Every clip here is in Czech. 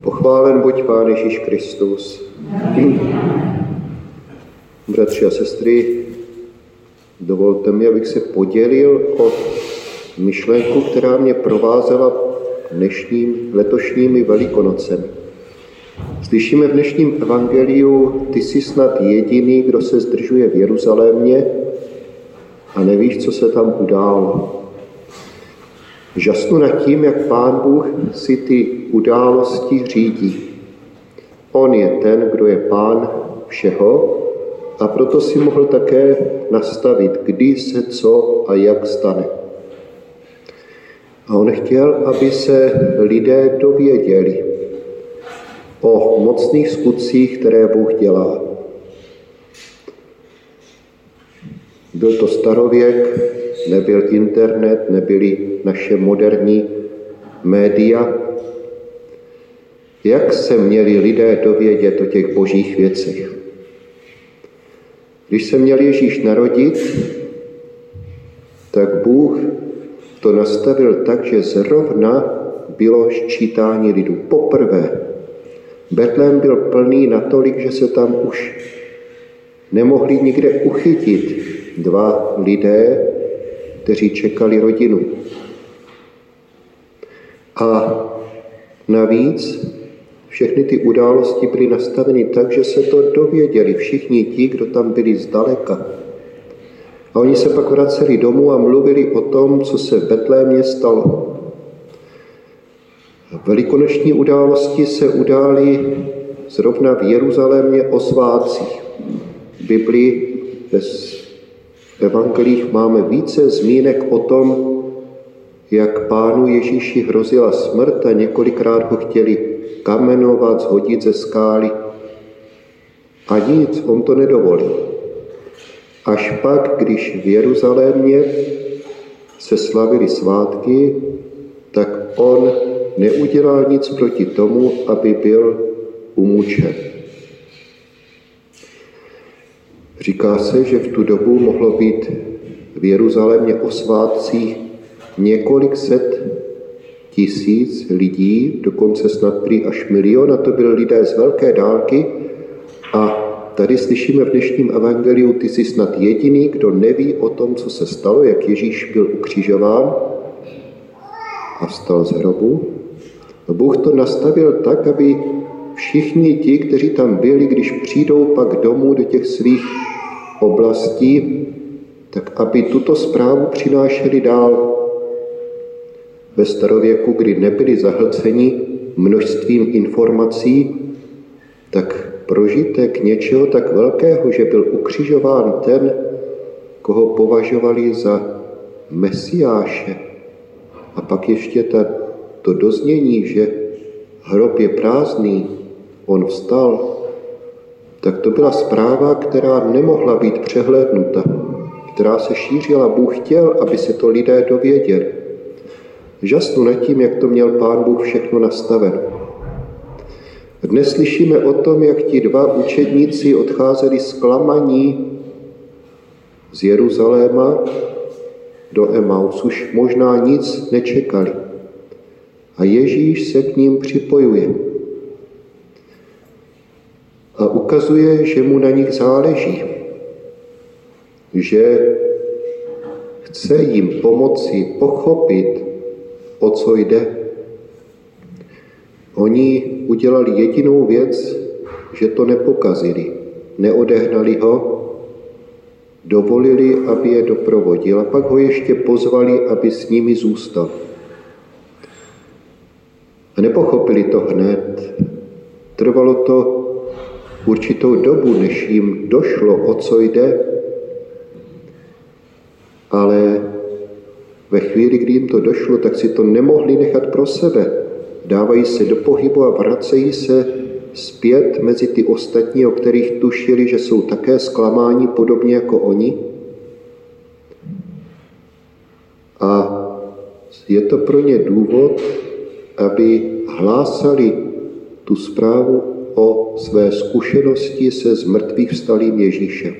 Pochválen buď Pán Ježíš Kristus. Bratři a sestry, dovolte mi, abych se podělil o myšlenku, která mě provázela letošními Velikonocemi. Slyšíme v dnešním evangeliu: ty jsi snad jediný, kdo se zdržuje v Jeruzalémě a nevíš, co se tam událo. Žasnu nad tím, jak Pán Bůh si ty události řídí. On je ten, kdo je Pán všeho, a proto si mohl také nastavit, kdy se co a jak stane. A on chtěl, aby se lidé dověděli o mocných skutcích, které Bůh dělá. Byl to starověk, nebyl internet, nebyly naše moderní média. Jak se měli lidé dovědět o těch božích věcech? Když se měl Ježíš narodit, tak Bůh to nastavil tak, že zrovna bylo sčítání lidu. Poprvé. Betlém byl plný natolik, že se tam už nemohli nikde uchytit dva lidé, kteří čekali rodinu. A navíc všechny ty události byly nastaveny tak, že se to dověděli všichni ti, kdo tam byli zdaleka. A oni se pak vraceli domů a mluvili o tom, co se v Betlémě stalo. Velikonoční události se udály zrovna v Jeruzalémě o svátcích. V Biblii v evangelích máme více zmínek o tom, jak Pánu Ježíši hrozila smrt a několikrát ho chtěli kamenovat, shodit ze skály. A nic, on to nedovolil. Až pak, když v Jeruzalémě se slavily svátky, tak on neudělal nic proti tomu, aby byl umučen. Říká se, že v tu dobu mohlo být v Jeruzalémě o svátcích několik set tisíc lidí, dokonce snad prý až 1 000 000, a to byli lidé z velké dálky. A tady slyšíme v dnešním evangeliu: ty jsi snad jediný, kdo neví o tom, co se stalo, jak Ježíš byl ukřižován a vstal z hrobu. A Bůh to nastavil tak, aby všichni ti, kteří tam byli, když přijdou pak domů do těch svých oblastí, tak aby tuto zprávu přinášeli dál. Ve starověku, kdy nebyli zahlceni množstvím informací, tak prožitek něčeho tak velkého, že byl ukřižován ten, koho považovali za Mesiáše. A pak ještě to doznění, že hrob je prázdný, on vstal, tak to byla zpráva, která nemohla být přehlédnuta, která se šířila. Bůh chtěl, aby se to lidé dověděli. Žasnu nad tím, jak to měl Pán Bůh všechno nastaveno. Dnes slyšíme o tom, jak ti dva učedníci odcházeli zklamaní z Jeruzaléma do Emaus. Už možná nic nečekali. A Ježíš se k ním připojuje. A ukazuje, že mu na nich záleží. Že chce jim pomoci pochopit, o co jde. Oni udělali jedinou věc, že to nepokazili. Neodehnali ho, dovolili, aby je doprovodil, a pak ho ještě pozvali, aby s nimi zůstal. A nepochopili to hned. Trvalo to určitou dobu, než jim došlo, o co jde. Ale ve chvíli, kdy jim to došlo, tak si to nemohli nechat pro sebe. Dávají se do pohybu a vracejí se zpět mezi ty ostatní, o kterých tušili, že jsou také zklamáni podobně jako oni. A je to pro ně důvod, aby hlásali tu zprávu o své zkušenosti se zmrtvých vstalým Ježíšem.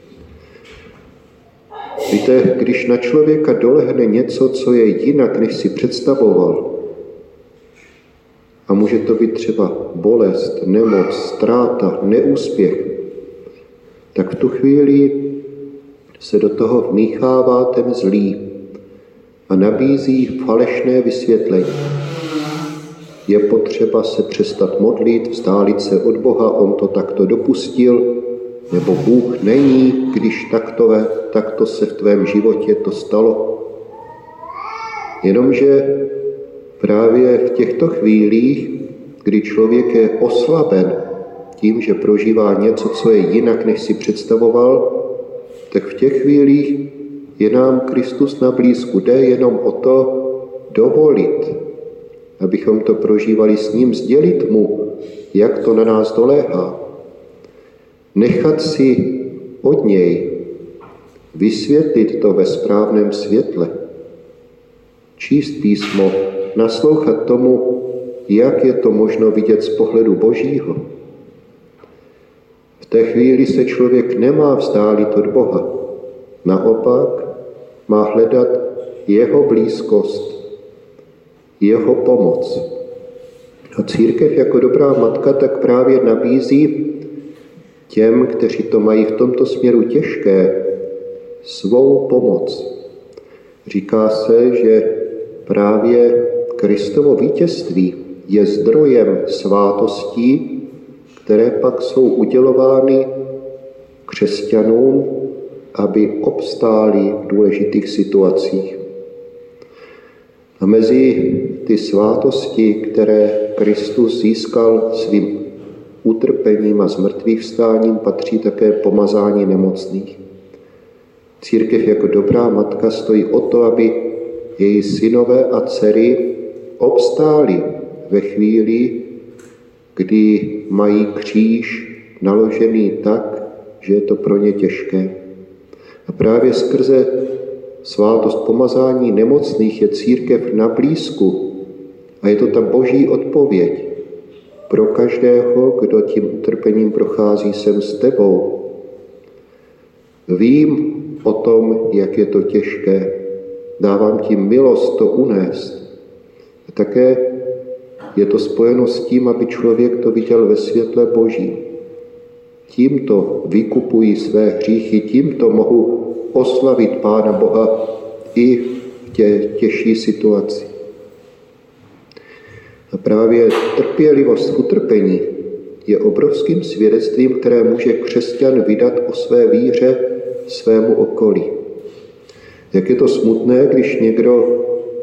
Víte, když na člověka dolehne něco, co je jinak, než si představoval, A může to být třeba bolest, nemoc, ztráta, neúspěch. Tak v tu chvíli se do toho vmíchává ten zlý a nabízí falešné vysvětlení. Je potřeba se přestat modlit, vzdálit se od Boha, on to takto dopustil, nebo Bůh není, když takto se v tvém životě to stalo. Jenomže právě v těchto chvílích, kdy člověk je oslaben tím, že prožívá něco, co je jinak, než si představoval, tak v těch chvílích je nám Kristus na blízku. Jde jenom o to dovolit, abychom to prožívali s ním, sdělit mu, jak to na nás doléhá. Nechat si od něj vysvětlit to ve správném světle. Číst písmo, naslouchat tomu, jak je to možno vidět z pohledu Božího. V té chvíli se člověk nemá vzdálit od Boha. Naopak má hledat jeho blízkost, jeho pomoc. A církev jako dobrá matka tak právě nabízí těm, kteří to mají v tomto směru těžké, svou pomoc. Říká se, že právě Kristovo vítězství je zdrojem svátostí, které pak jsou udělovány křesťanům, aby obstáli v důležitých situacích. A mezi ty svátosti, které Kristus získal svým utrpením a zmrtvýchvstáním, patří také pomazání nemocných. Církev jako dobrá matka stojí o to, aby její synové a dcery obstáli ve chvíli, kdy mají kříž naložený tak, že je to pro ně těžké. A právě skrze svátost pomazání nemocných je církev na blízku a je to ta boží odpověď pro každého, kdo tím utrpením prochází, jsem s tebou. Vím o tom, jak je to těžké. Dávám ti milost to unést. A také je to spojeno s tím, aby člověk to viděl ve světle Boží. Tímto vykupují své hříchy, tímto mohu oslavit Pána Boha i v těžší situaci. A právě trpělivost v utrpení je obrovským svědectvím, které může křesťan vydat o své víře svému okolí. Jak je to smutné, když někdo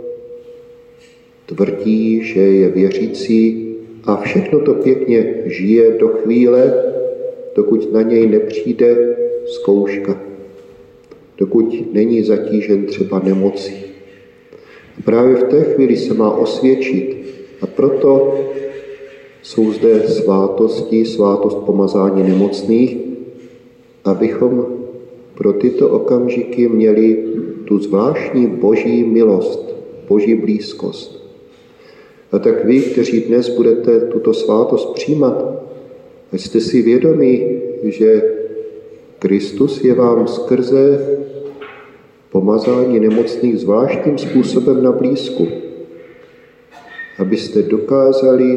tvrdí, že je věřící a všechno to pěkně žije do chvíle, dokud na něj nepřijde zkouška, dokud není zatížen třeba nemocí. A právě v té chvíli se má osvědčit a proto jsou zde svátosti, svátost pomazání nemocných, abychom pro tyto okamžiky měli tu zvláštní boží milost, boží blízkost. A tak vy, kteří dnes budete tuto svátost přijímat, jste si vědomí, že Kristus je vám skrze pomazání nemocných zvláštním způsobem na blízku, abyste dokázali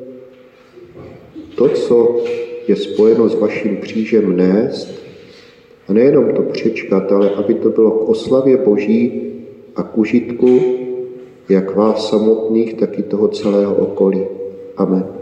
to, co je spojeno s vaším křížem, nést a nejenom to přečkat, ale aby to bylo k oslavě Boží a k užitku jak vás samotných, tak i toho celého okolí. Amen.